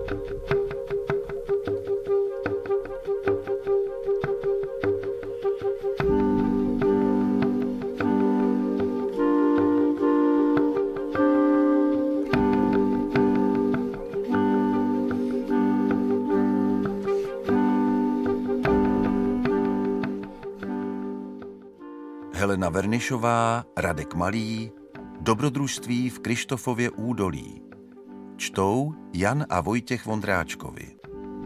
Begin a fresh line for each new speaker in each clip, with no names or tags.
Helena Vernišová, Radek Malý, Dobrodružství v Kryštofově údolí. Čtou Jan a Vojtěch Vondráčkovi.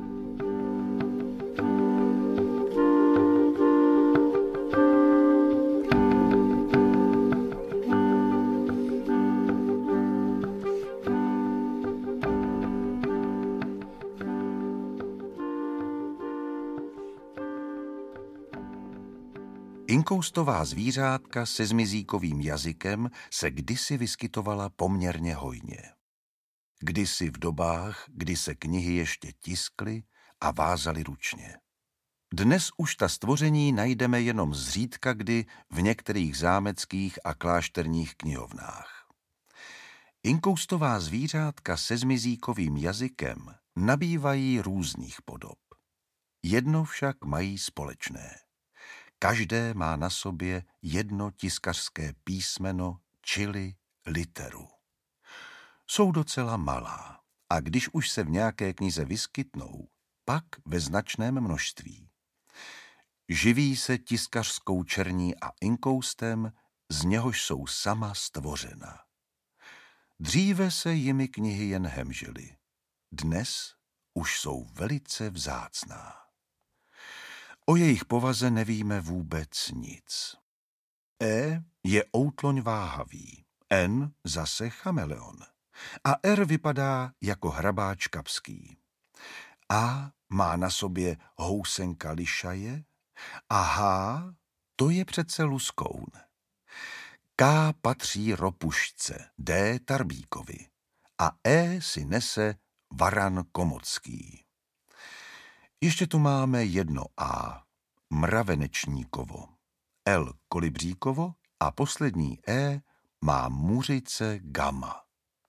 Inkoustová zvířátka se zmizíkovým jazykem se kdysi vyskytovala poměrně hojně. Kdysi v dobách, kdy se knihy ještě tiskly a vázaly ručně. Dnes už ta stvoření najdeme jenom zřídka kdy v některých zámeckých a klášterních knihovnách. Inkoustová zvířátka se zmizíkovým jazykem nabývají různých podob. Jedno však mají společné. Každé má na sobě jedno tiskařské písmeno, čili literu. Jsou docela malá a když už se v nějaké knize vyskytnou, pak ve značném množství. Živí se tiskařskou černí a inkoustem, z něhož jsou sama stvořena. Dříve se jimi knihy jen hemžily. Dnes už jsou velice vzácná. O jejich povaze nevíme vůbec nic. E je outloň váhavý, N zase chameleon a R vypadá jako hrabáč kapský. A má na sobě housenka lišaje a H to je přece luskoun. K patří ropušce, D tarbíkovi a E si nese varan komocký. Ještě tu máme jedno A, mravenečníkovo, L kolibříkovo a poslední E má muřice gama.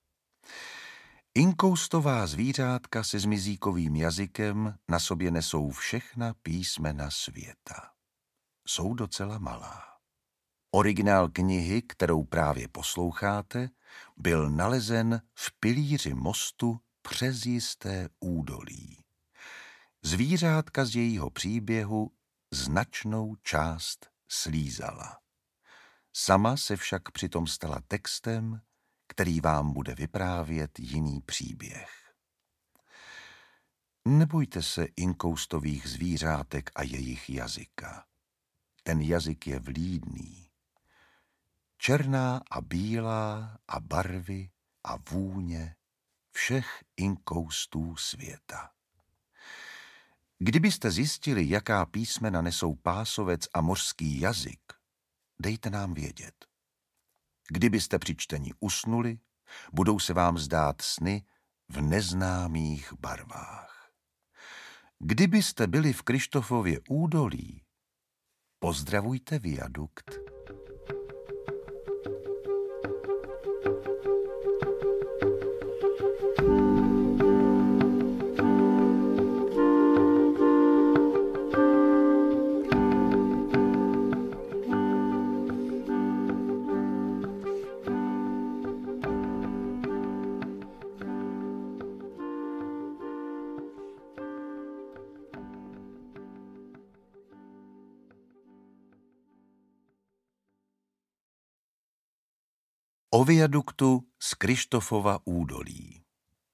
Inkoustová zvířátka se zmizíkovým jazykem na sobě nesou všechna písmena světa. Jsou docela malá. Originál knihy, kterou právě posloucháte, byl nalezen v pilíři mostu přes jisté údolí. Zvířátka z jejího příběhu značnou část slízala. Sama se však přitom stala textem, který vám bude vyprávět jiný příběh. Nebojte se inkoustových zvířátek a jejich jazyka. Ten jazyk je vlídný. Černá a bílá a barvy a vůně všech inkoustů světa. Kdybyste zjistili, jaká písmena nesou pásovec a mořský jazyk, dejte nám vědět. Kdybyste při čtení usnuli, budou se vám zdát sny v neznámých barvách. Kdybyste byli v Kryštofově údolí, pozdravujte viadukt. O viaduktu z Kryštofova údolí.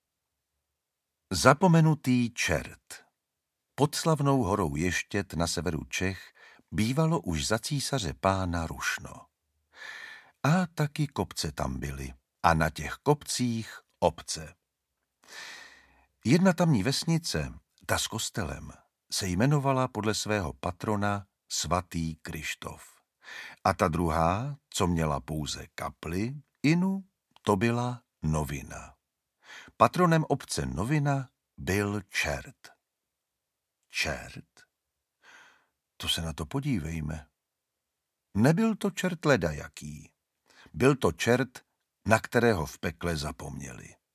Zapomenutý čert. Pod slavnou horou Ještěd na severu Čech bývalo už za císaře pána rušno. A taky kopce tam byly a na těch kopcích obce. Jedna tamní vesnice, ta s kostelem, se jmenovala podle svého patrona svatý Kryštof. A ta druhá, co měla pouze kapli, inu, to byla Novina. Patronem obce Novina byl čert. Čert? To se na to podívejme. Nebyl to čert ledajaký. Byl to čert, na kterého v pekle zapomněli.